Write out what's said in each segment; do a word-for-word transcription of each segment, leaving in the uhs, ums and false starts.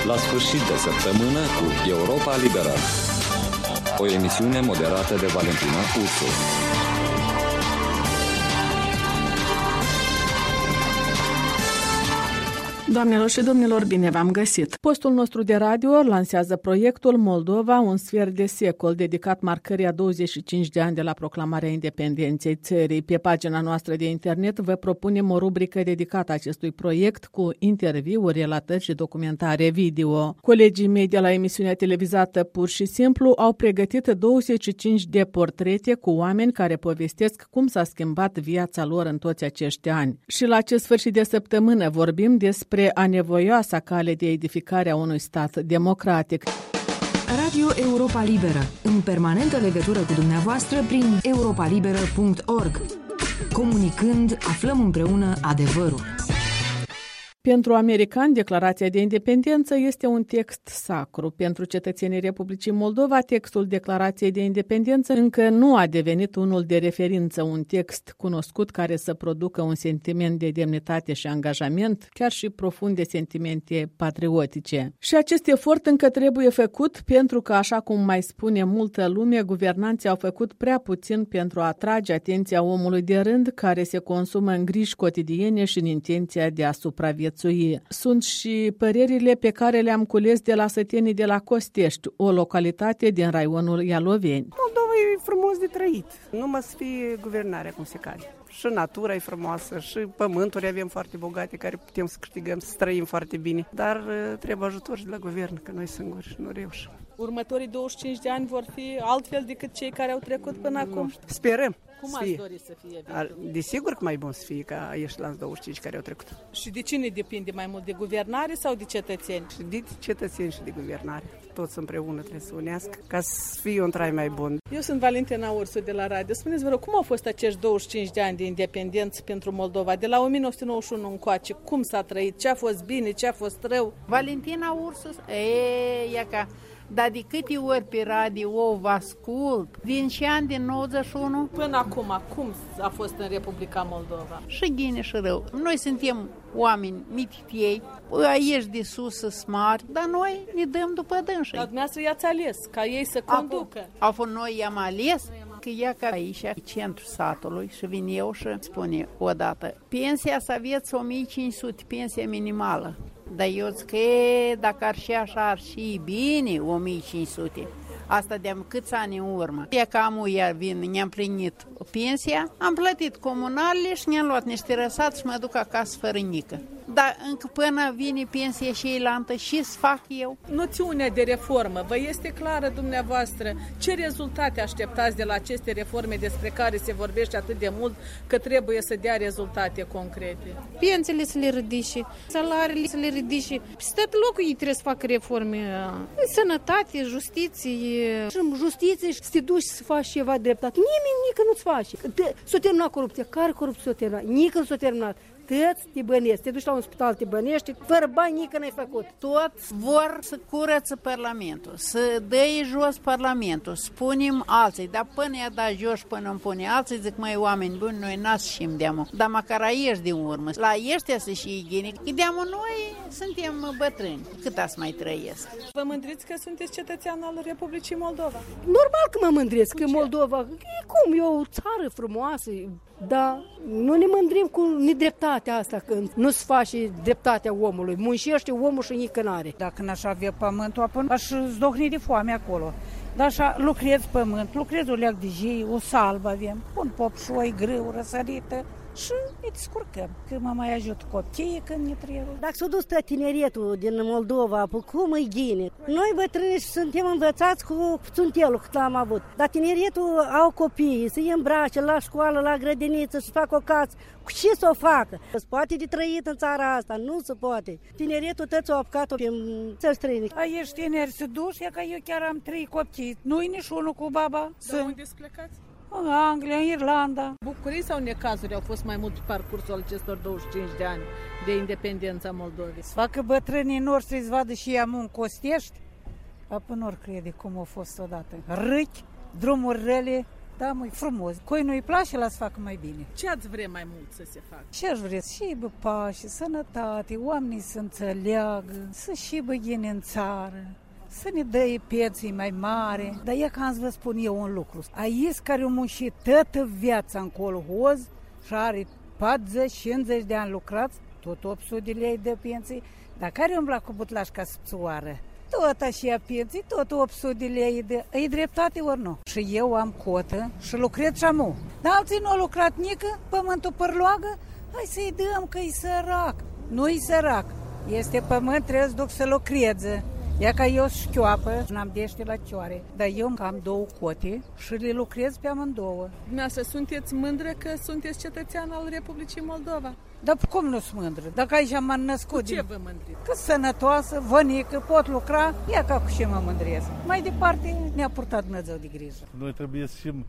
La sfârșit de săptămână cu Europa Liberă. O emisiune moderată de Valentina Ursu. Doamnelor și domnilor, bine v-am găsit! Postul nostru de radio lansează proiectul Moldova, un sfert de secol, dedicat marcării a douăzeci și cinci de ani de la proclamarea independenței țării. Pe pagina noastră de internet vă propunem o rubrică dedicată acestui proiect cu interviuri, relatări și documentare video. Colegii mei de la emisiunea televizată Pur și Simplu au pregătit douăzeci și cinci de portrete cu oameni care povestesc cum s-a schimbat viața lor în toți acești ani. Și la acest sfârșit de săptămână vorbim despre anevoioasa cale de edificare a unui stat democratic. Radio Europa Liberă, în permanentă legătură cu dumneavoastră prin europa liberă punct org. Comunicând, aflăm împreună adevărul. Pentru americani, Declarația de Independență este un text sacru. Pentru cetățenii Republicii Moldova, textul Declarației de Independență încă nu a devenit unul de referință, un text cunoscut care să producă un sentiment de demnitate și angajament, chiar și profunde sentimente patriotice. Și acest efort încă trebuie făcut pentru că, așa cum mai spune multă lume, guvernanții au făcut prea puțin pentru a atrage atenția omului de rând care se consumă în griji cotidiene și în intenția de a supraviețui. Sunt și părerile pe care le-am cules de la sătenii de la Costești, o localitate din raionul Ialoveni. Moldova e frumos de trăit, numai să fie guvernarea cum se cade. Și natura e frumoasă, și pământuri avem foarte bogate, care putem să câștigăm, să trăim foarte bine. Dar trebuie ajutor și de la guvern, că noi singuri nu reușim. Următorii douăzeci și cinci de ani vor fi altfel decât cei care au trecut până acum? Sperăm. Cum ați dori să fie? Desigur că mai bun să fie ca ești la douăzeci și cinci care au trecut. Și de cine depinde mai mult? De guvernare sau de cetățeni? Și de cetățeni și de guvernare. Toți împreună trebuie să unească ca să fie un trai mai bun. Eu sunt Valentina Ursu de la radio. Spuneți, vă rog, cum au fost acești douăzeci și cinci de ani de independență pentru Moldova? De la o mie nouă sute nouăzeci și unu încoace, cum s-a trăit? Ce a fost bine? Ce a fost rău? Valentina Ursu, e, ia ca... Dar de câte ori pe radio vă ascult, din ce an din nouăzeci și unu? Până acum, cum a fost în Republica Moldova? Și bine și rău. Noi suntem oameni mititiei, aici de sus sunt mari, dar noi ne dăm după dânsii. Dar dumneavoastră i-ați ales, ca ei să conducă. Au fost noi i-am ales, că ea ca aici, centrul satului, și vin eu și spune odată, pensia să aveți o mie cinci sute, pensia minimală. Dar eu zic că dacă ar și așa, ar și bine o mie cinci sute. Asta de-am câți ani în urmă. E că am ea vin, ne-am plinit pensia, am plătit comunalele și ne-am luat niște răsați și mă duc acasă fără nică. Dar încă până vine pensia și eilantă și să fac eu. Noțiunea de reformă, vă este clară dumneavoastră? Ce rezultate așteptați de la aceste reforme despre care se vorbește atât de mult că trebuie să dea rezultate concrete? Pensiile să le ridice, salariile să le ridice. Peste tot locul ei trebuie să facă reforme. Sănătate, justiție. Și în justiție să te duci să faci ceva dreptate. Nimeni nică nu-ți face. S-a terminat corupția. Care corupție s-a terminat? Nică nu s-a terminat. Tăți te bănești, te duci la un spital, te bănești, fără bani nică n-ai făcut. Toți vor să curăță Parlamentul, să dăi jos Parlamentul, spunem alții, dar până i-a dat jos, până îmi pune alții, zic, măi, oameni buni, noi n-ascim de-amă, dar măcar ești din urmă, la ăștia să și igienic, de-amă noi suntem bătrâni, cât ați mai trăiesc. Vă mândriți că sunteți cetățean al Republicii Moldova? Normal că mă mândresc, că Moldova, e cum, e o țară frumoasă, dar nu ne mândrim cu nedreptatea asta, când nu se face dreptatea omului. Muncește omul și nică n-are. Dacă n-aș avea pământul, apoi aș zdohni de foame acolo. Dar așa lucrez pământ, lucrez o leac de jei, o salvă avem, un popșoi grâu, răsărită și ne descurcăm, că mă mai ajut copiii când ne trebuie. Dacă s-a dus tineretul din Moldova, cum îi ghine? Noi bătrâni suntem învățați cu țuntelul cât l-am avut. Dar tineretul au copii, să îi îmbrace la școală, la grădiniță, să facă o casă. Cu ce să o facă? Se poate de trăit în țara asta, nu se poate. Tineretul tăți o apucat-o pe țări străine. Ești tineri să duci, e că eu chiar am trei copii. Nu-i nici unul cu baba. Dar unde plecați? În Anglia, în Irlanda. Bucurii sau necazuri au fost mai mult pe parcursul acestor douăzeci și cinci de ani de independența Moldovei? Să facă bătrânii noștri să vadă și ea în Costești, apoi nu crede cum a fost odată. Râchi, drumuri rele, da, măi, frumos. Cui nu-i place, la să facă mai bine. Ce ați vrea mai mult să se facă? Ce aș vrea? Și bă pace, sănătate, oamenii să înțeleagă, să și băghine în țară, să ne dă pieții mai mare. Dar e că am să vă spun eu un lucru. Aici care au muncit toată viața în colhoz și are patruzeci cincizeci de ani lucrați, tot opt sute de lei de pensii, dar care umbla cu butlaș ca săpțoară? Tot așa pensii, tot opt sute de lei de... E dreptate ori nu? Și eu am cotă și lucrez și amu. Dar alții nu au lucrat nică, pământul părloagă, hai să-i dăm că e sărac. Nu-i sărac, este pământ, trebuie să duc să lucreze. Ia ca eu șchioapă, n-am dește la cioare, dar eu am două cote și le lucrez pe amândouă. Dumneavoastră, sunteți mândră că sunteți cetățean al Republicii Moldova? Dar cum nu sunt mândră? Dacă aici m-am născut... Cu ce din... vă mândriți? Că sănătoasă, vănică, pot lucra, ia ca cu ce mă mândresc. Mai departe ne-a purtat Dumnezeu de grijă. Noi trebuie să fim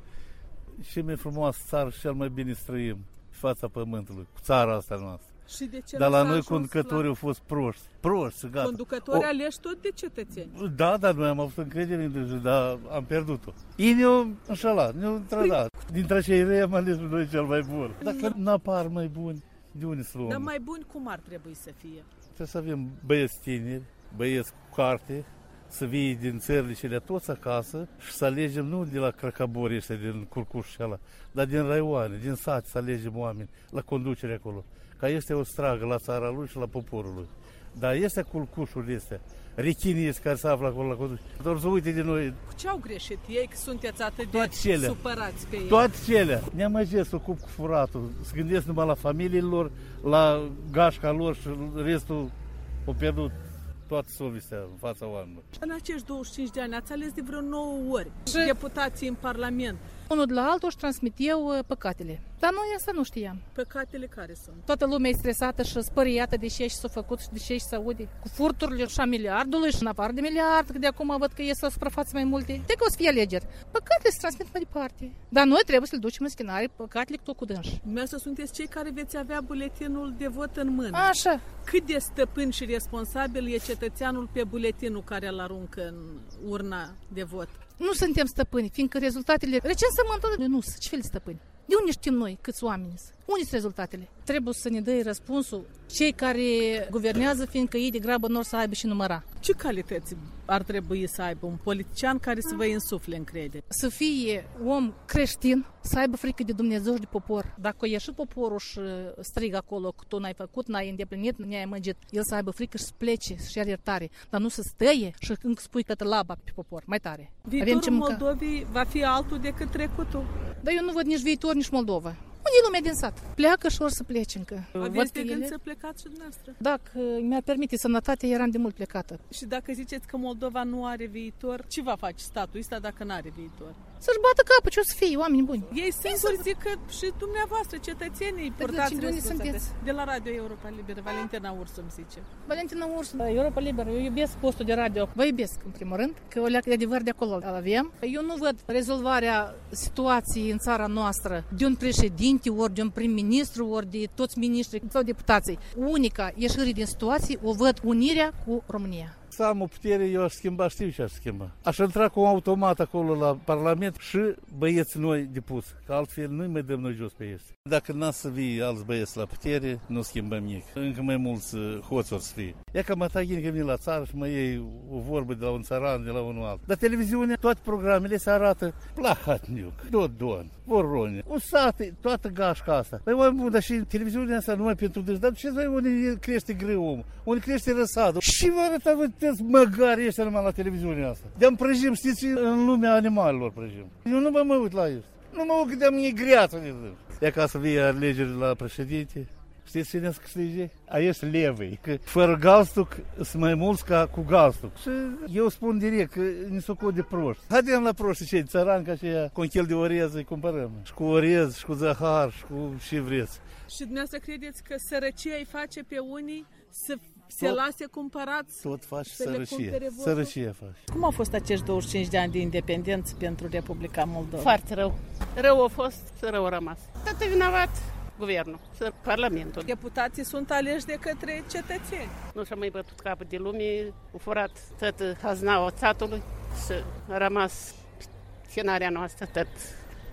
și mai frumoasă țară și cel mai bine să trăim fața pământului, cu țara asta noastră. Și de ce Dar la noi conducătorii au fost proști. Proști, gata. Conducătorii o... aleși tot de cetățeni. Da, dar noi am avut încredere în dânsul, dar am pierdut-o. Ei ne-au înșelat, ne-au trădat. Dintre cei rei am ales noi cel mai bun. Dacă n-apar mai buni, de unde să luăm? Dar mai buni cum ar trebui să fie? Trebuie să avem băieți tineri, băieți cu carte, să vii din țările cele toți acasă și să alegem nu de la crăcăborii ăștia din Curcuș și ala, dar din raioane, din sate să alegem oameni la conducere acolo. Ca este o stragă la țara lui și la poporul lui. Dar este culcușul astea, rechinii este care se află acolo la conducere. Doar să uite de noi. Cu ce au greșit ei că sunteți atât toate de cele, supărați pe ei? Toate cele. Ne-amăgesc să ocup cu furatul, să gândesc numai la familiile lor, la gașca lor și restul o pierdut toată sovestea în fața oamenilor. În acești douăzeci și cinci de ani ați ales de vreo nouă ori și deputații în Parlament. Unul de la altul își transmit eu păcatele. Dar noi asta nu știam. Păcatele care sunt? Toată lumea e stresată și spăriată de ce și s-a făcut și de ce și se aude. Cu furturile și a miliardului și în afară de miliard, că de acum văd că ies la suprafață mai multe. De că o să fie alegeri. Păcatele se transmit mai departe. Dar noi trebuie să le ducem în schinare, păcatele tot cu dânși. Dumneavoastră sunteți cei care veți avea buletinul de vot în mână. Așa. Cât de stăpân și responsabil e cetățeanul pe buletinul care îl aruncă în urna de vot? Nu suntem stăpâni, fiindcă rezultatele recensământului nu sunt. Ce fel de stăpâni? De unde știm noi câți oameni sunt? Unde sunt rezultatele? Trebuie să ne dea răspunsul cei care guvernează, fiindcă ei de grabă nu or să aibă și număra. Ce calități ar trebui să aibă un politician care să vă insufle încredere? Să fie om creștin, să aibă frică de Dumnezeu și de popor. Dacă a ieșit poporul și strigă acolo că tu n-ai făcut, n-ai îndeplinit, n-ai amăgit, el să aibă frică și să plece și are iertare. Dar nu să stăie și încă spui că te laba pe popor, mai tare. Viitorul Moldovei va fi altul decât trecutul. Dar eu nu văd nici viitor, nici Moldova. Unde e lumea din sat? Pleacă și or să plece încă. Aveți de gând să plecați și dumneavoastră? Dacă mi-ar permite sănătatea, eram de mult plecată. Și dacă ziceți că Moldova nu are viitor, ce va face statul ăsta dacă nu are viitor? Să-și bată capul, ce o să fie, oameni buni. Ei singuri zic că și dumneavoastră, cetățenii, purtați responsabilitate. De la Radio Europa Liberă, Valentina Ursu îmi zice. Valentina Ursu, Europa Liberă, eu iubesc postul de radio. Vă iubesc, în primul rând, că o leacă de adevăr de acolo îl avem. Eu nu văd rezolvarea situației în țara noastră de un președinte, ori de un prim-ministru, ori de toți miniștri sau deputații. Unica ieșire din situație o văd unirea cu România. Să am o putere, eu aș schimba, știu ce aș schimba. Aș intra cu un automat acolo la Parlament și băieți noi de pus, că altfel nu-i mai dăm noi jos pe ei. Dacă n-a să vii alți băieți la putere, nu schimbăm nimic. Încă mai mulți hoți or să fie. E ca mătaghin că vine la țară și mai iei o vorbă de la un țăran, de la unul alt. Dar televiziunea, toate programele se arată Plahatniuc, Dodon, Vorone, o sate, toată gașca asta. Păi mai bun, dar și televiziunea asta numai pentru dâns. Dar ce să unde crește greu omul, unde crește răsadul. Și vă arăta, vă puteți măgari ăștia numai la televiziunea asta. De-am prăjim, știți, în lumea animalelor prăjim. Eu nu mă mă uit la ei. Nu mă uit că de-am e greață de zi. E ca să vie alegeri la președinte. Știți cine să câștige? Aici levei. Că fără galstuc sunt mai mulți ca cu galstuc. Și eu spun direct că ne s-o de proști. Haidem la proști cei țărani ca aceia cu un chel de orez îi cumpărăm. Și cu orez, și cu zahar, și cu ce vreți. Și dumneavoastră credeți că sărăcia îi face pe unii să se tot, lase cumpărați? Tot faci să sărăcie. Sărăcie faci. Cum au fost acești douăzeci și cinci de ani de independență pentru Republica Moldova? Foarte rău. Rău a fost, rău a rămas. Tot e vinovat guvernul, Parlamentul. Deputații sunt aleși de către cetățeni. Nu și-a mai bătut capul de lume, au furat tot haznaua țatului și a rămas scenarea noastră tot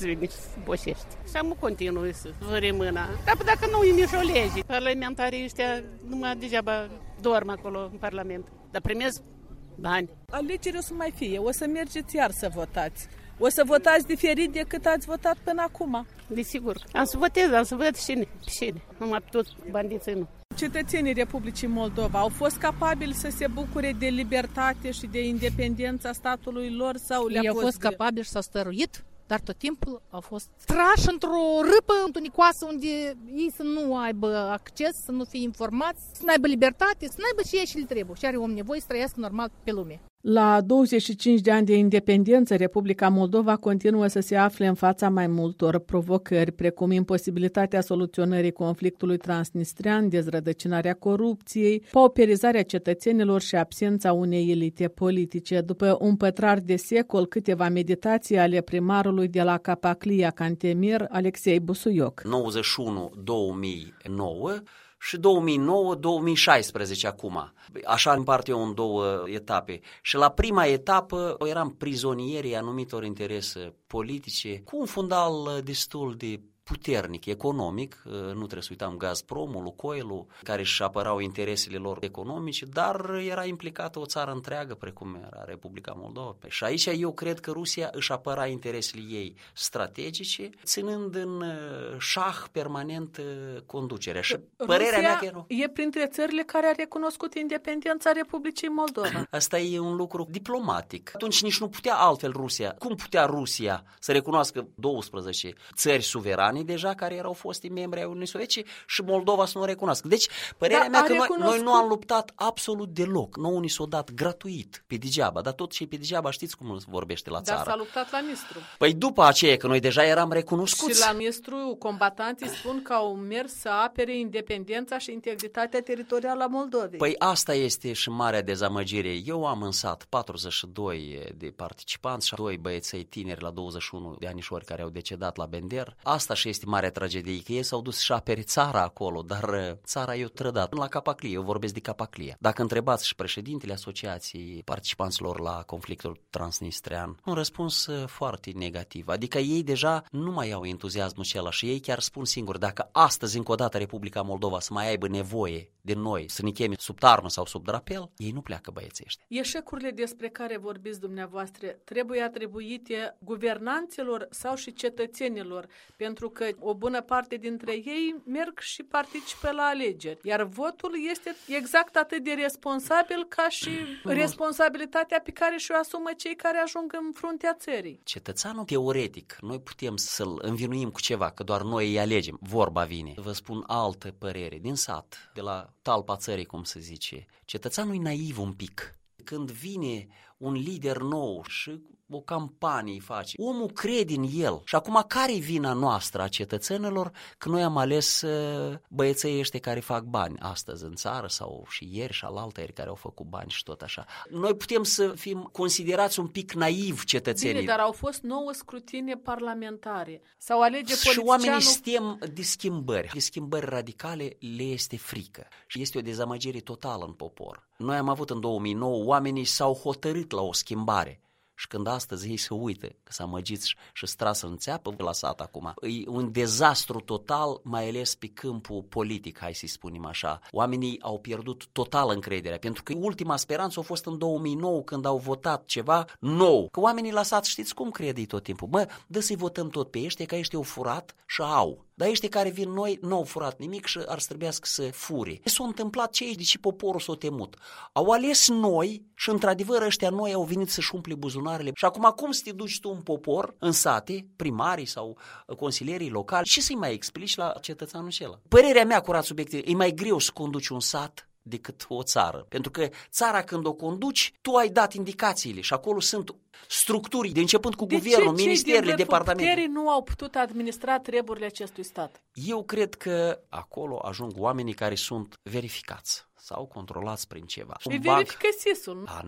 îți vine și se boșește. Și am continuu să văre mâna. Dar dacă nu e nici o lege, parlamentarii ăștia numai degeaba dorm acolo în Parlament. Dar primez bani. Alegeri o să mai fie, o să mergeți iar să votați. O să votați diferit decât ați votat până acum. Desigur. Am să votez, am să văd cine, cine. Numai tot bandiții nu. Cetățenii Republicii Moldova au fost capabili să se bucure de libertate și de independența statului lor sau le-a Ei au fost, fost de... capabili și s-au stăruit, dar tot timpul au fost trași într-o râpă întunecoasă unde ei să nu aibă acces, să nu fie informați, să nu aibă libertate, să nu aibă ce și le trebuie. Și are om nevoie să trăiască normal pe lume. La douăzeci și cinci de ani de independență, Republica Moldova continuă să se afle în fața mai multor provocări, precum imposibilitatea soluționării conflictului transnistrean, dezrădăcinarea corupției, pauperizarea cetățenilor și absența unei elite politice. După un pătrar de secol, câteva meditații ale primarului de la Capaclia, Cantemir, Alexei Busuioc. nouăzeci și unu două mii nouă și două mii nouă două mii șaisprezece acum. Așa împart eu în două etape. Și la prima etapă eram prizonierii anumitor interese politice cu un fundal destul de puternic, economic, nu trebuie să uităm Gazpromul, Lukoilul, care își apărau interesele lor economice, dar era implicată o țară întreagă, precum era Republica Moldova. Și aici eu cred că Rusia își apăra interesele ei strategice, ținând în șah permanent conducerea. Și părerea Rusia mea că era... e printre țările care a recunoscut independența Republicii Moldova. Asta e un lucru diplomatic. Atunci nici nu putea altfel Rusia. Cum putea Rusia să recunoască douăsprezece țări suverane deja care erau fosti membri ai Uniunii Sovietice și Moldova să nu o recunoască? Deci, părerea da, mea că recunoscut... noi, noi nu am luptat absolut deloc. Nouă ni s-o dat gratuit, pe degeaba, dar tot și pe degeaba știți cum vorbește la țară. Dar s-a luptat la Nistru. Păi după aceea, că noi deja eram recunoscuți. Și la Nistru, combatanții spun că au mers să apere independența și integritatea teritorială a Moldovei. Păi asta este și marea dezamăgire. Eu am în sat patruzeci și doi de participanți și doi băieței tineri la douăzeci și unu de anișori care au decedat la Bender. Asta și este marea tragedie, că ei s-au dus și aperi țara acolo, dar țara i-a trădat. La Capaclia, eu vorbesc de Capaclia. Dacă întrebați și președintele Asociației Participanților la conflictul transnistrean, un răspuns foarte negativ. Adică ei deja nu mai au entuziasmul acela și ei chiar spun singuri, dacă astăzi încă o dată Republica Moldova să mai aibă nevoie de noi, să ne cheme sub tarmă sau sub drapel, ei nu pleacă băieții ăștia. Eșecurile despre care vorbiți dumneavoastră trebuie atribuite guvernanților sau și cetățenilor, pentru că o bună parte dintre ei merg și participă la alegeri, iar votul este exact atât de responsabil ca și responsabilitatea pe care și-o asumă cei care ajung în fruntea țării. Cetățeanul teoretic, noi putem să-l învinuim cu ceva, că doar noi îi alegem, vorba vine. Vă spun altă părere, din sat, de la talpa țării, cum se zice. Cetățeanul e naiv un pic. Când vine un lider nou și o campanie face, omul crede în el. Și acum care-i vina noastră a cetățenilor că noi am ales băieței ăștia care fac bani astăzi în țară sau și ieri și alaltăieri care au făcut bani și tot așa. Noi putem să fim considerați un pic naiv cetățenii. Bine, dar au fost nouă scrutine parlamentare. Sau alege politicianul... Și oamenii stem de schimbări. De schimbări radicale le este frică. Și este o dezamăgire totală în popor. Noi am avut în două mii nouă, oamenii s-au hotărât la o schimbare. Și când astăzi ei se uită că s-a măgit și, și strasă în țeapă la sat acum, e un dezastru total, mai ales pe câmpul politic, hai să-i spunem așa. Oamenii au pierdut total încrederea, pentru că ultima speranță a fost în două mii nouă când au votat ceva nou. Că oamenii la sat știți cum cred ei tot timpul? Mă, dă să-i votăm tot pe ăștia, că ăștia au furat și au. Dar ăștia care vin noi nu au furat nimic și ar trebuiască să fure. S-a întâmplat ce de ce poporul s-a temut. Au ales noi și într-adevăr ăștia noi au venit să-și umple buzunarele. Și acum cum să te duci tu în popor, în sate, primarii sau consilierii locali, și să-i mai explici la cetățeanul acela? Părerea mea, curat subiectiv, e mai greu să conduci un sat decât o țară. Pentru că țara când o conduci, tu ai dat indicațiile și acolo sunt structuri, de începând cu de guvernul, ce ministerile, departamentele. De ce nu au putut administra treburile acestui stat? Eu cred că acolo ajung oamenii care sunt verificați sau controlați prin ceva. Și verifică S I S-ul. A, nu.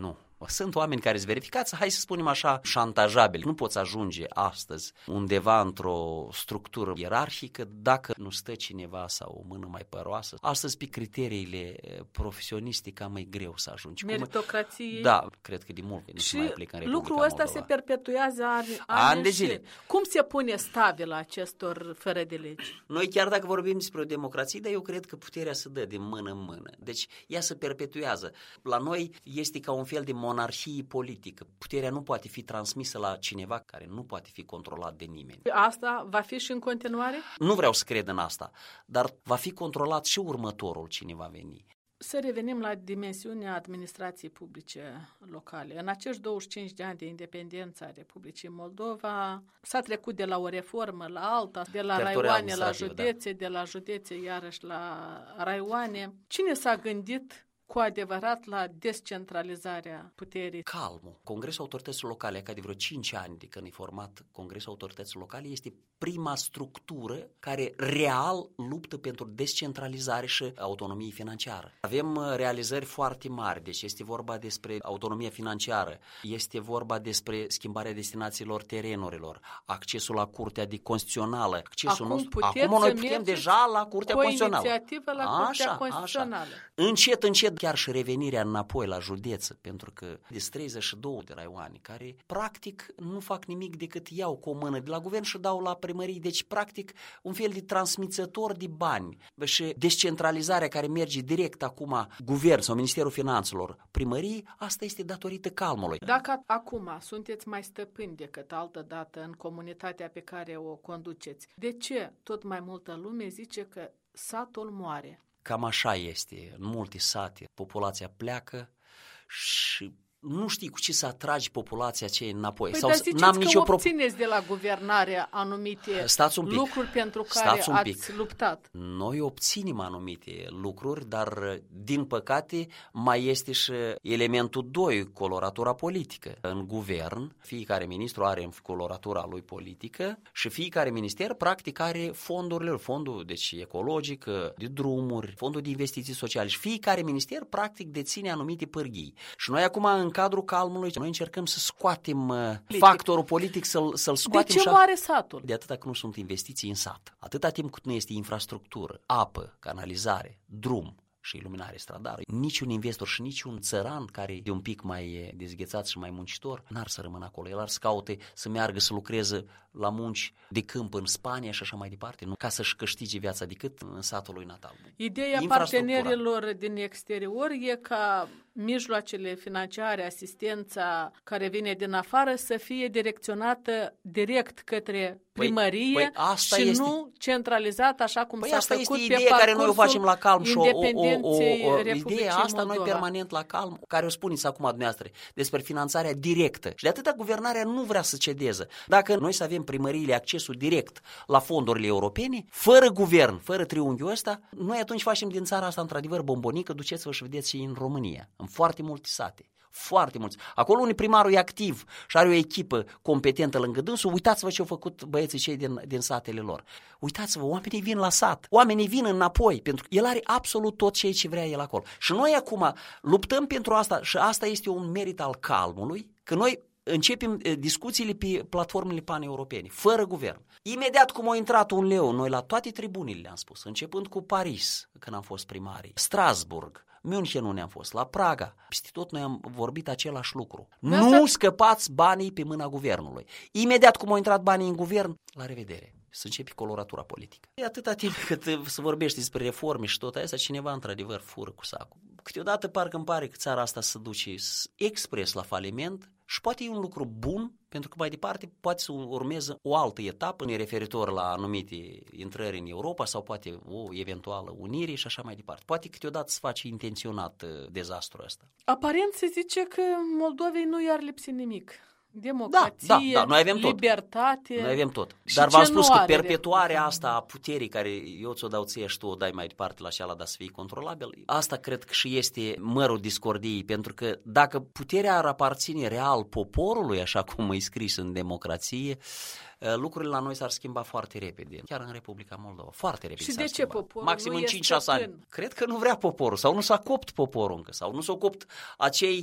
Sunt oameni care sunt verificați, hai să spunem așa, șantajabili. Nu poți ajunge astăzi undeva într-o structură ierarhică dacă nu stă cineva sau o mână mai păroasă. Astăzi, pe criteriile profesioniste, cam mai greu să ajungi. Meritocrație. Da, cred că de mult nu și se mai aplică în Republica lucrul ăsta Moldova. se perpetuează ani, Ani de zile. Cum se pune stabilă acestor fără de legi? Noi chiar dacă vorbim despre o democrație, dar eu cred că puterea se dă de mână în mână. Deci ea se perpetuează. La noi este ca un fel de monarhie politică. Puterea nu poate fi transmisă la cineva care nu poate fi controlat de nimeni. Asta va fi și în continuare? Nu vreau să cred în asta, dar va fi controlat și următorul cine va veni. Să revenim la dimensiunea administrației publice locale. În acești douăzeci și cinci de ani de independență a Republicii Moldova s-a trecut de la o reformă la alta, de la raioane la județe, da. de la județe iarăși la raioane. Cine s-a gândit cu adevărat la descentralizarea puterii? Calmul. Congresul Autorităților Locale, ca de vreo cinci ani de când e format Congresul Autorităților Locale, este prima structură care real luptă pentru descentralizare și autonomie financiară. Avem realizări foarte mari, deci este vorba despre autonomia financiară, este vorba despre schimbarea destinațiilor terenurilor, accesul la Curtea de Constituțională. Accesul Acum, nostru, acum noi putem deja la Curtea Constituțională. Cu o inițiativă la Curtea așa, Constituțională. Așa. Încet, încet, chiar și revenirea înapoi la județ, pentru că sunt treizeci și doi de raioane care practic nu fac nimic decât iau cu o mână de la guvern și dau la primării, deci practic un fel de transmițător de bani și descentralizarea care merge direct acum guvern sau Ministerul Finanțelor, primării, asta este datorită calmului. Dacă acum sunteți mai stăpâni decât altă dată în comunitatea pe care o conduceți, de ce tot mai multă lume zice că satul moare? Cam așa este. În multe sate populația pleacă și nu știi cu ce să atragi populația aceea înapoi. Păi sau dar ziceți n-am că nicio obțineți de la guvernare anumite lucruri pentru care ați luptat. Noi obținem anumite lucruri, dar din păcate mai este și elementul doi, coloratura politică. În guvern, fiecare ministru are coloratura lui politică și fiecare minister practic are fondurile, fondul deci ecologic, de drumuri, fondul de investiții sociale și fiecare minister practic deține anumite pârghii. Și noi acum în cadrul calmului, noi încercăm să scoatem politic. factorul politic, să-l, să-l scoatem. De ce moare satul? De atâta că nu sunt investiții în sat. Atâta timp cât nu este infrastructură, apă, canalizare, drum și iluminare stradară, niciun investor și niciun țăran care e un pic mai dezghețat și mai muncitor n-ar să rămână acolo. El ar să caute să meargă să lucreze la munci de câmp în Spania și așa mai departe, nu ca să-și câștige viața decât în satul lui natal. Ideea partenerilor din exterior e ca mijloacele financiare, asistența care vine din afară să fie direcționată direct către primărie păi, păi și este... nu centralizat așa cum păi s-a asta făcut este pe ideea care noi o facem la Calm și o, o, o, o ideea asta Moldova. Noi permanent la Calm, care o spuneți acum dumneavoastră despre finanțarea directă. Și de atâta guvernarea nu vrea să cedeze. Dacă noi să avem primăriile accesul direct la fondurile europene, fără guvern, fără triunghiul ăsta, noi atunci facem din țara asta într-adevăr bombonică, duceți-vă și vedeți și în România, în foarte multe sate. Foarte mulți. Acolo unde primarul e activ și are o echipă competentă lângă dânsul, uitați-vă ce au făcut băieții cei din, din satele lor. Uitați-vă, oamenii vin la sat, oamenii vin înapoi, pentru că el are absolut tot ceea ce vrea el acolo. Și noi acum luptăm pentru asta și asta este un merit al calmului, că noi începem discuțiile pe platformele paneuropene, fără guvern. Imediat cum a intrat un leu, noi la toate tribunile le-am spus, începând cu Paris, când am fost primari, Strasburg, München unde am fost, la Praga, peste tot noi am vorbit același lucru. De nu asta... scăpați banii pe mâna guvernului. Imediat cum au intrat banii în guvern, la revedere. Să începe coloratura politică. E atâta timp cât se vorbește despre reforme și tot asta, cineva într-adevăr fură cu sacul. Câteodată parcă îmi pare că țara asta se duce expres la faliment și poate e un lucru bun, pentru că mai departe poate să urmeze o altă etapă referitor la anumite intrări în Europa sau poate o eventuală unire și așa mai departe. Poate câteodată se face intenționat dezastrul ăsta. Aparent se zice că Moldovei nu i-ar lipsi nimic. Democrație, da, da, da, noi avem libertate. Noi avem tot. Dar v-am spus că perpetuarea asta a puterii care eu ți-o dau ție și tu o dai mai departe la cealaltă, dar să fii controlabil, asta cred că și este mărul discordiei, pentru că dacă puterea ar aparține real poporului, așa cum e scris în democrație, lucrurile la noi s-ar schimba foarte repede, chiar în Republica Moldova, foarte repede. Și de ce poporul maxim în cinci șase ani. Cred că nu vrea poporul sau nu s-a copt poporul încă sau nu s-a copt acei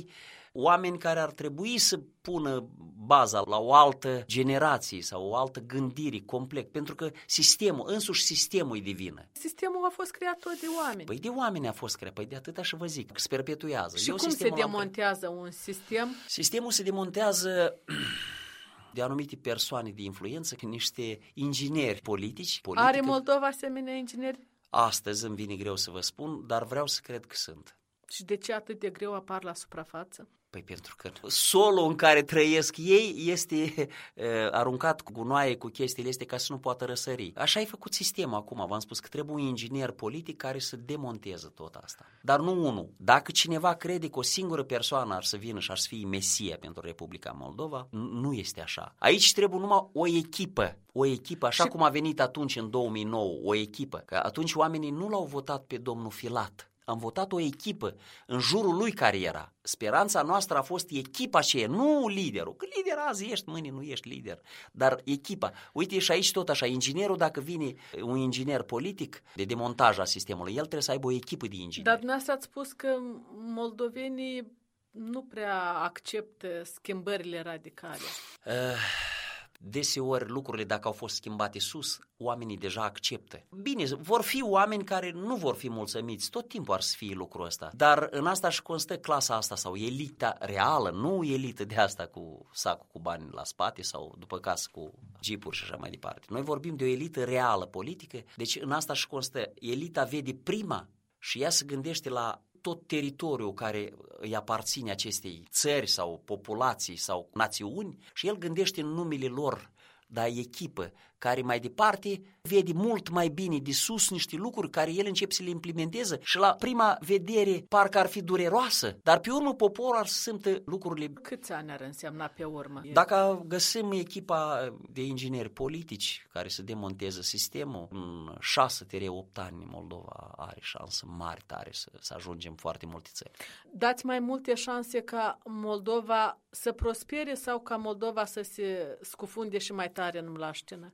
oameni care ar trebui să pună baza la o altă generație sau o altă gândire complet, pentru că sistemul, însuși sistemul e de vină. Sistemul a fost creat tot de oameni. Păi de oameni a fost creat, păi de atâta și vă zic, că se perpetuează. Și Eu cum se demontează un sistem? Sistemul se demontează de anumite persoane de influență, niște ingineri politici. Politică. Are Moldova asemenea ingineri? Astăzi îmi vine greu să vă spun, dar vreau să cred că sunt. Și de ce atât de greu apar la suprafață? Păi pentru că solul în care trăiesc ei este uh, aruncat cu gunoaie, cu chestiile astea ca să nu poată răsări. Așa e făcut sistemul acum, v-am spus că trebuie un inginer politic care să demonteze tot asta. Dar nu unul. Dacă cineva crede că o singură persoană ar să vină și ar să fie Mesia pentru Republica Moldova, nu este așa. Aici trebuie numai o echipă. O echipă, așa și... cum a venit atunci în două mii nouă, o echipă. Că atunci oamenii nu l-au votat pe domnul Filat. Am votat o echipă în jurul lui care era. Speranța noastră a fost echipa aceea, nu liderul. Că lider azi ești, mâine nu ești lider. Dar echipa. Uite și aici tot așa, inginerul, dacă vine un inginer politic de demontaj a sistemului, el trebuie să aibă o echipă de ingineri. Dar dumneavoastră ați spus că moldovenii nu prea acceptă schimbările radicale. Uh... Deseori lucrurile, dacă au fost schimbate sus, oamenii deja acceptă. Bine, vor fi oameni care nu vor fi mulțumiți, tot timpul ar să fie lucrul ăsta. Dar în asta și constă clasa asta sau elita reală, nu elită de asta cu sacul cu bani la spate sau după casă cu jeepuri și așa mai departe. Noi vorbim de o elită reală politică, deci în asta și constă elita vede prima și ea se gândește la tot teritoriul care îi aparține acestei țări sau populații sau națiuni și el gândește în numele lor, dar echipă, care mai departe vede mult mai bine de sus niște lucruri care el începe să le implementeze și la prima vedere parcă ar fi dureroasă, dar pe urmă poporul ar să simtă lucrurile. Câți ani ar însemna pe urmă? Dacă găsim echipa de ingineri politici care să demonteze sistemul, în șase, opt ani Moldova are șansă mari tare să, să ajungem foarte multe țări. Dați mai multe șanse ca Moldova să prospere sau ca Moldova să se scufunde și mai tare în mlaștină?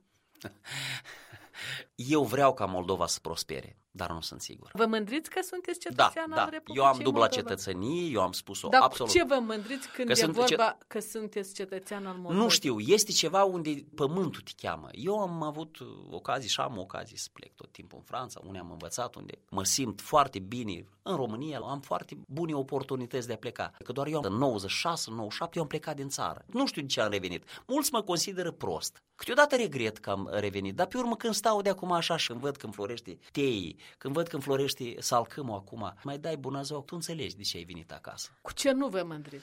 Eu vreau ca Moldova să prospere, dar nu sunt sigur. Vă mândriți că sunteți cetățean da, al da. Republicii Eu am dubla Moldova? Cetățenie, eu am spus-o dar absolut. Dar cu ce vă mândriți când că e vorba cet... că sunteți cetățean al Moldovei? Nu știu, este ceva unde pământul te cheamă. Eu am avut ocazii și am ocazii să plec tot timpul în Franța, unde am învățat, unde mă simt foarte bine. În România am foarte bune oportunități de a pleca. Că doar eu în nouăzeci și șase nouăzeci și șapte eu am plecat din țară. Nu știu de ce am revenit. Mulți mă consideră prost. Câteodată regret că am revenit, dar pe urmă când stau de acum așa și când văd când florește teii, când văd când florește salcâmul acum, mai dai bună ziua, tu înțelegi de ce ai venit acasă. Cu ce nu vă mândriți?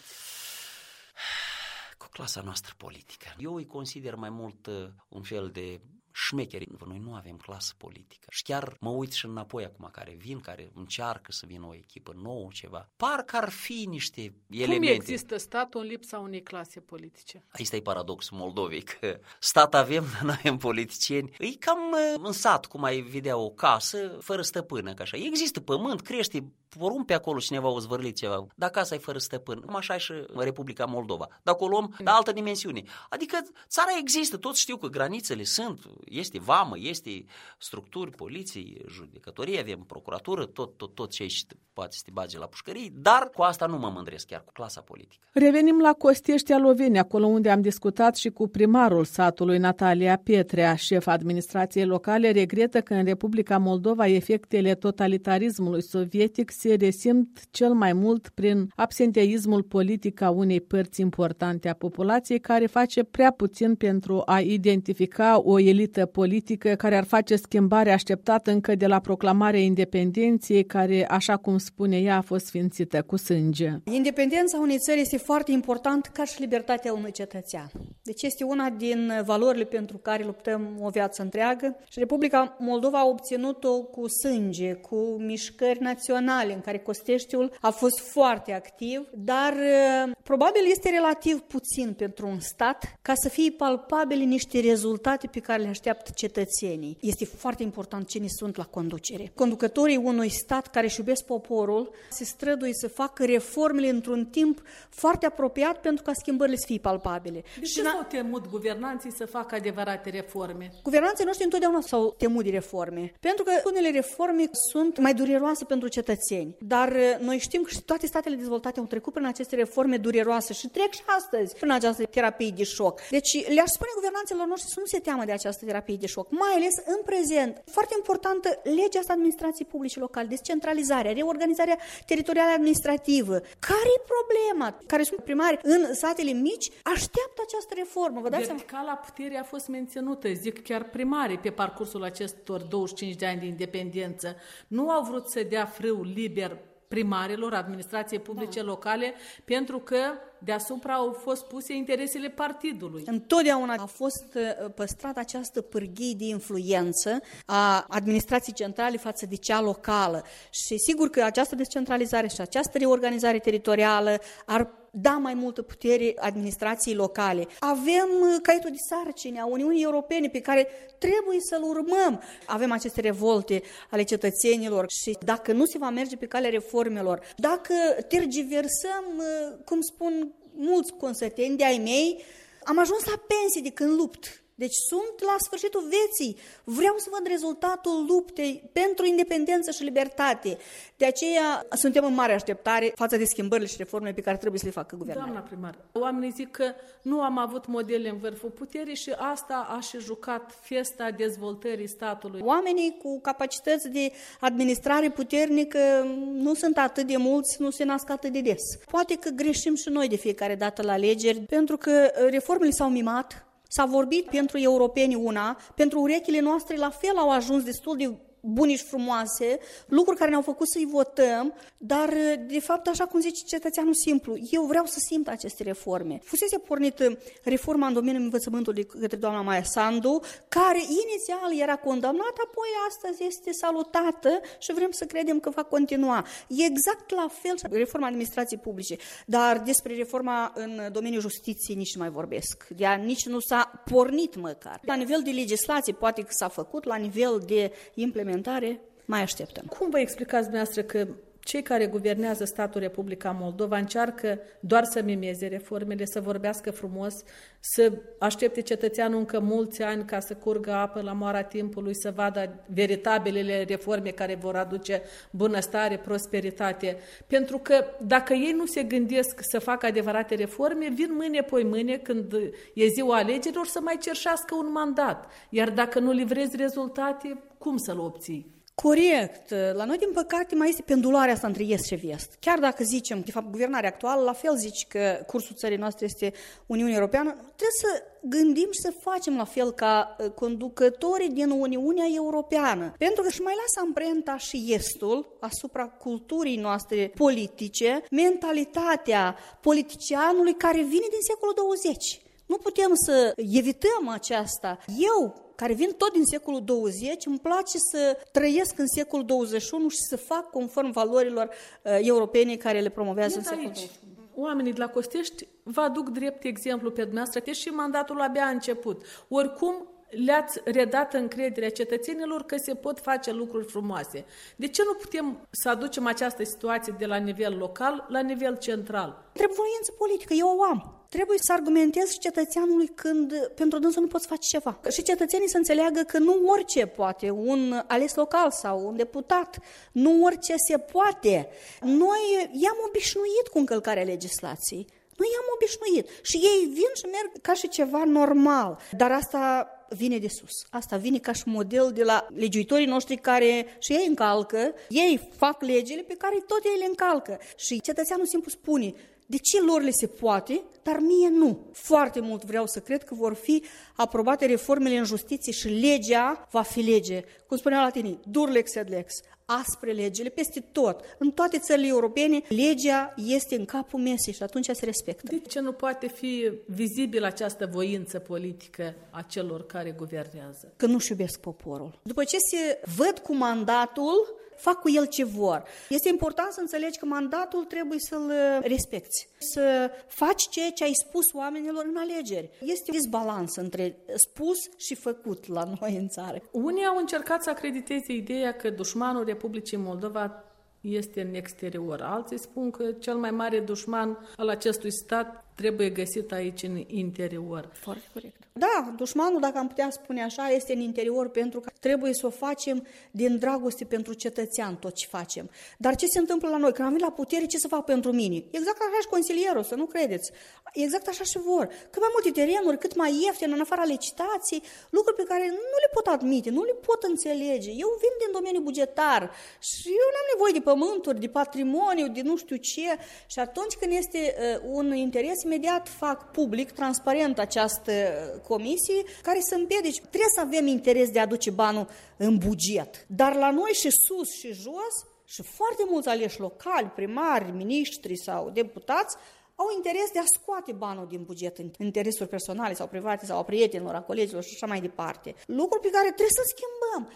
Cu clasa noastră politică. Eu îi consider mai mult uh, un fel de șmecheri. Noi nu avem clasă politică. Și chiar mă uit și înapoi acum care vin, care încearcă să vină o echipă nouă, ceva. Parcă ar fi niște elemente. Cum există statul în lipsa unei clase politice? Aici e paradoxul Moldovei, că stat avem, dar nu avem politicieni. E cam în sat, cum ai vedea o casă fără stăpână, ca așa. Există pământ, crește porumb pe acolo, cineva o zvârlit ceva, dar casa e fără stăpân. Așa e și Republica Moldova. Dacă o luăm la altă dimensiune. Adică țara există, toți știu că granițele sunt, este vamă, este structuri, poliție, judecătorie, avem procuratură, tot, tot, tot ce aici poate să te bage la pușcării, dar cu asta nu mă mândresc chiar, cu clasa politică. Revenim la Costești Loveni, acolo unde am discutat și cu primarul satului, Natalia Petrea, șefa administrației locale, regretă că în Republica Moldova efectele totalitarismului sovietic se resimt cel mai mult prin absenteismul politic a unei părți importante a populației, care face prea puțin pentru a identifica o elită politică care ar face schimbarea așteptată încă de la proclamarea independenței, care, așa cum spune ea, a fost sfințită cu sânge. Independența unei țări este foarte importantă ca și libertatea unui cetățean. Deci este una din valorile pentru care luptăm o viață întreagă și Republica Moldova a obținut-o cu sânge, cu mișcări naționale în care Costeștiul a fost foarte activ, dar probabil este relativ puțin pentru un stat ca să fie palpabile niște rezultate pe care le așteaptă cetățenii. Este foarte important cine sunt la conducere. Conducătorii unui stat care își iubesc poporul se străduie să facă reformele într-un timp foarte apropiat pentru ca schimbările să fie palpabile. De ce s-au temut guvernanții să facă adevărate reforme? Guvernanții noștri întotdeauna s-au temut de reforme, pentru că unele reforme sunt mai dureroase pentru cetățeni. Dar noi știm că și toate statele dezvoltate au trecut prin aceste reforme dureroase și trec și astăzi prin această terapie de șoc. Deci le-aș spune guvernanților noștri să nu se teamă de această terapie de șoc, mai ales în prezent. Foarte importantă legea asta administrației publice locale, descentralizarea, reorganizarea teritorială administrativă. Care e problema? Care sunt primari în satele mici așteaptă această reformă. Vă dați Verticala puterii a fost menținută, zic chiar primarii, pe parcursul acestor douăzeci și cinci de ani de independență. Nu au vrut să dea frâu liber primarilor, administrației publice da. locale, pentru că deasupra au fost puse interesele partidului. Întotdeauna a fost păstrată această pârghie de influență a administrației centrale față de cea locală. Și sigur că această descentralizare și această reorganizare teritorială ar da mai multă putere administrației locale. Avem caietul de sarcini a Uniunii Europene pe care trebuie să-l urmăm. Avem aceste revolte ale cetățenilor și dacă nu se va merge pe calea reformelor, dacă tergiversăm, cum spun mulți consăteni de-ai mei, am ajuns la pensie de când lupt. Deci sunt la sfârșitul vieții. Vreau să văd rezultatul luptei pentru independență și libertate. De aceea suntem în mare așteptare față de schimbările și reformele pe care trebuie să le facă guvernarea. Doamna primar, oamenii zic că nu am avut modele în vârful puterii și asta a și jucat festa dezvoltării statului. Oamenii cu capacități de administrare puternică nu sunt atât de mulți, nu se nasc atât de des. Poate că greșim și noi de fiecare dată la alegeri, pentru că reformele s-au mimat. S-a vorbit pentru europeni una, pentru urechile noastre la fel au ajuns destul de bune și frumoase, lucruri care ne-au făcut să-i votăm, dar de fapt, așa cum zice cetățeanul simplu, eu vreau să simt aceste reforme. Fusese pornită reforma în domeniul învățământului de către doamna Maia Sandu, care inițial era condamnată, apoi astăzi este salutată și vrem să credem că va continua. E exact la fel reforma administrației publice, dar despre reforma în domeniul justiției nici nu mai vorbesc. De a nici nu s-a pornit măcar. La nivel de legislație poate că s-a făcut, la nivel de implementare mai așteptăm. Cum vă explicați dumneavoastră că cei care guvernează statul Republica Moldova încearcă doar să mimeze reformele, să vorbească frumos, să aștepte cetățeanul încă mulți ani ca să curgă apă la moara timpului, să vadă veritabilele reforme care vor aduce bunăstare, prosperitate. Pentru că dacă ei nu se gândesc să facă adevărate reforme, vin mâine poi mâine, când e ziua alegerilor, să mai cerșească un mandat. Iar dacă nu livrezi rezultate, cum să-l obții? Corect. La noi, din păcate, mai este pendularea asta între est și vest. Chiar dacă zicem, de fapt, guvernarea actuală, la fel zici că cursul țării noastre este Uniunea Europeană, trebuie să gândim și să facem la fel ca conducătorii din Uniunea Europeană. Pentru că și mai lasă amprenta și estul asupra culturii noastre politice, mentalitatea politicianului care vine din secolul douăzeci. Nu putem să evităm aceasta. Eu, care vin tot din secolul douăzeci, îmi place să trăiesc în secolul douăzeci și unu și să fac conform valorilor uh, europene care le promovează în secolul douăzeci și unu. Oamenii de la Costești vă aduc drept exemplu pe dumneavoastră, și mandatul abia a început. Oricum, le-ați redat încrederea cetățenilor că se pot face lucruri frumoase. De ce nu putem să aducem această situație de la nivel local la nivel central? Trebuie voință politică, eu o am. Trebuie să argumentez și cetățeanului când pentru dânsul nu poți face ceva. Și cetățenii să înțeleagă că nu orice poate, un ales local sau un deputat, nu orice se poate. Noi i-am obișnuit cu încălcarea legislației. Noi i-am obișnuit și ei vin și merg ca și ceva normal. Dar asta vine de sus. Asta vine ca și model de la legiuitorii noștri care și ei încalcă, ei fac legile pe care tot ei le încalcă. Și cetățeanul simplu spune, de ce lor le se poate, dar mie nu? Foarte mult vreau să cred că vor fi aprobate reformele în justiție și legea va fi lege. Cum spuneau latinii, dur lex sed lex, aspre legile peste tot. În toate țările europene, legea este în capul mesei și atunci se respectă. De ce nu poate fi vizibilă această voință politică a celor care guvernează? Că nu-și iubesc poporul. După ce se văd cu mandatul, fac cu el ce vor. Este important să înțelegi că mandatul trebuie să-l respecti, să faci ceea ce ai spus oamenilor în alegeri. Este disbalans între spus și făcut la noi în țară. Unii au încercat să acrediteze ideea că dușmanul Republicii Moldova este în exterior. Alții spun că cel mai mare dușman al acestui stat trebuie găsit aici în interior. Foarte corect. Da, dușmanul, dacă am putea spune așa, este în interior pentru că trebuie să o facem din dragoste pentru cetățean, tot ce facem. Dar ce se întâmplă la noi? Când am venit la putere, ce să fac pentru mine? Exact așa și consilierul, să nu credeți. Exact așa și vor. Cât mai multe terenuri, cât mai ieftin, în afara licitației, lucruri pe care nu le pot admite, nu le pot înțelege. Eu vin din domeniul bugetar și eu n-am nevoie de pământuri, de patrimoniu, de nu știu ce. Și atunci când este uh, un interes, imediat fac public, transparent această comisie care să împiedice. Trebuie să avem interes de a aduce banul în buget. Dar la noi și sus și jos, și foarte mulți aleși locali, primari, miniștri sau deputați, au interes de a scoate banul din buget în interesuri personale sau private sau a prietenilor, a colegilor și așa mai departe. Lucruri pe care trebuie să schimbăm.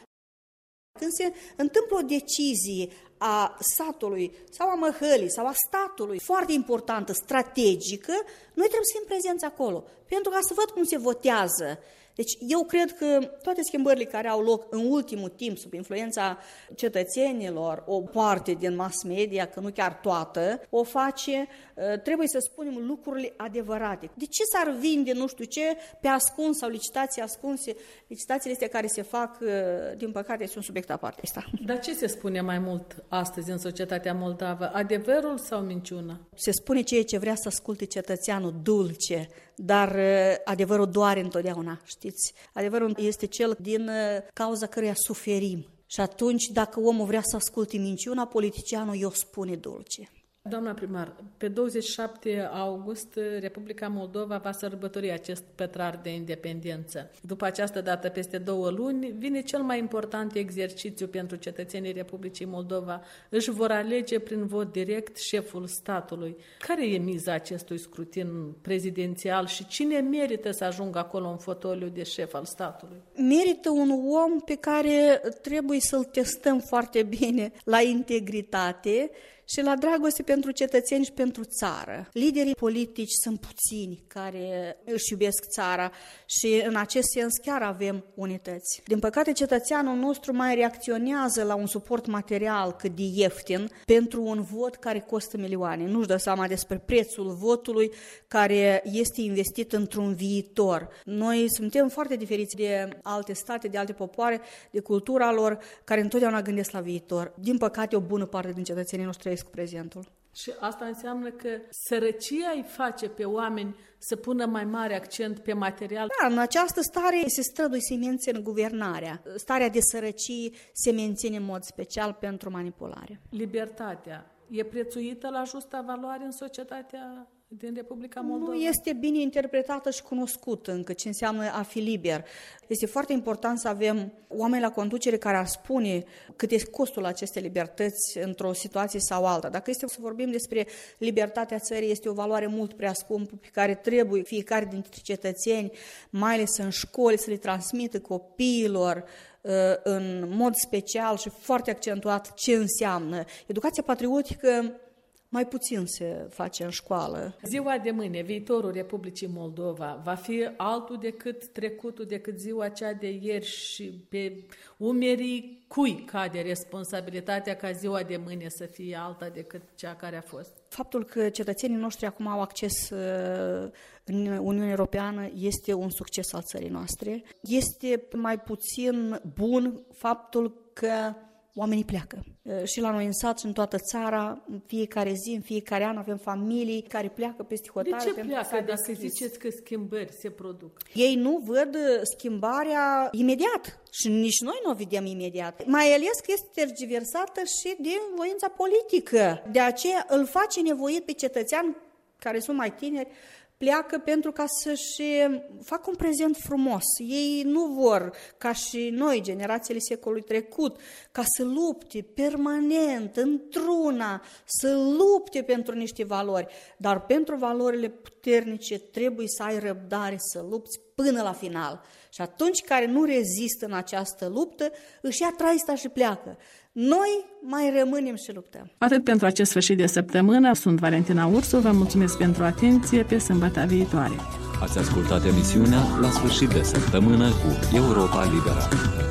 Când se întâmplă o decizie a satului sau a măhălii sau a statului foarte importantă, strategică, noi trebuie să fim prezenți acolo, pentru ca să văd cum se votează. Deci eu cred că toate schimbările care au loc în ultimul timp sub influența cetățenilor, o parte din mass media, că nu chiar toată, o face, trebuie să spunem lucrurile adevărate. De ce s-ar vinde nu știu ce pe ascuns sau licitații ascunse? Licitațiile astea care se fac, din păcate, sunt un subiect aparte. Dar ce se spune mai mult astăzi în societatea moldavă? Adevărul sau minciuna? Se spune ceea ce vrea să asculte cetățeanul, dulce, dar adevărul doare întotdeauna, știți? Adevărul este cel din cauza căruia suferim. Și atunci, dacă omul vrea să asculte minciuna, politicianul i-o spune dulce. Doamna primar, pe douăzeci și șapte august, Republica Moldova va sărbători acest pătrar de independență. După această dată, peste două luni, vine cel mai important exercițiu pentru cetățenii Republicii Moldova. Își vor alege prin vot direct șeful statului. Care e miza acestui scrutin prezidențial și cine merită să ajungă acolo în fotoliu de șef al statului? Merită un om pe care trebuie să-l testăm foarte bine la integritate și la dragoste pentru cetățeni și pentru țară. Liderii politici sunt puțini care își iubesc țara și în acest sens chiar avem unități. Din păcate, cetățeanul nostru mai reacționează la un suport material cât de ieftin pentru un vot care costă milioane. Nu-și dă seama despre prețul votului care este investit într-un viitor. Noi suntem foarte diferiți de alte state, de alte popoare, de cultura lor, care întotdeauna gândesc la viitor. Din păcate, o bună parte din cetățenii noștri cu prezentul. Și asta înseamnă că sărăcia îi face pe oameni să pună mai mare accent pe material. Da, în această stare se străduie să mențină guvernarea. Starea de sărăcie se menține în mod special pentru manipulare. Libertatea e prețuită la justa valoare în societatea din Republica Moldova? Nu este bine interpretată și cunoscută încă ce înseamnă a fi liber. Este foarte important să avem oameni la conducere care ar spune cât este costul acestei libertăți într-o situație sau alta. Dacă este să vorbim despre libertatea țării, este o valoare mult prea scumpă pe care trebuie fiecare dintre cetățeni, mai ales în școli, să le transmită copiilor în mod special și foarte accentuat ce înseamnă. Educația patriotică mai puțin se face în școală. Ziua de mâine, viitorul Republicii Moldova, va fi altul decât trecutul, decât ziua cea de ieri și pe umerii cui cade responsabilitatea ca ziua de mâine să fie alta decât cea care a fost? Faptul că cetățenii noștri acum au acces în Uniunea Europeană este un succes al țării noastre. Este mai puțin bun faptul că oamenii pleacă. Și la noi în sat și în toată țara, în fiecare zi, în fiecare an avem familii care pleacă peste hotare. De ce pleacă dacă ziceți că schimbări se produc? Ei nu văd schimbarea imediat și nici noi nu o vedem imediat. Mai ales că este tergiversată și de voința politică. De aceea îl face nevoit pe cetățean care sunt mai tineri, pleacă pentru ca să-și facă un prezent frumos. Ei nu vor, ca și noi, generațiile secolului trecut, ca să lupte permanent, într-una, să lupte pentru niște valori. Dar pentru valorile puternice trebuie să ai răbdare, să lupți până la final. Și atunci care nu rezistă în această luptă, își ia traista și pleacă. Noi mai rămânem și luptăm. Atât pentru acest sfârșit de săptămână. Sunt Valentina Ursu, vă mulțumesc pentru atenție, pe sâmbătă viitoare. Ați ascultat emisiunea La sfârșit de săptămână cu Europa Liberă.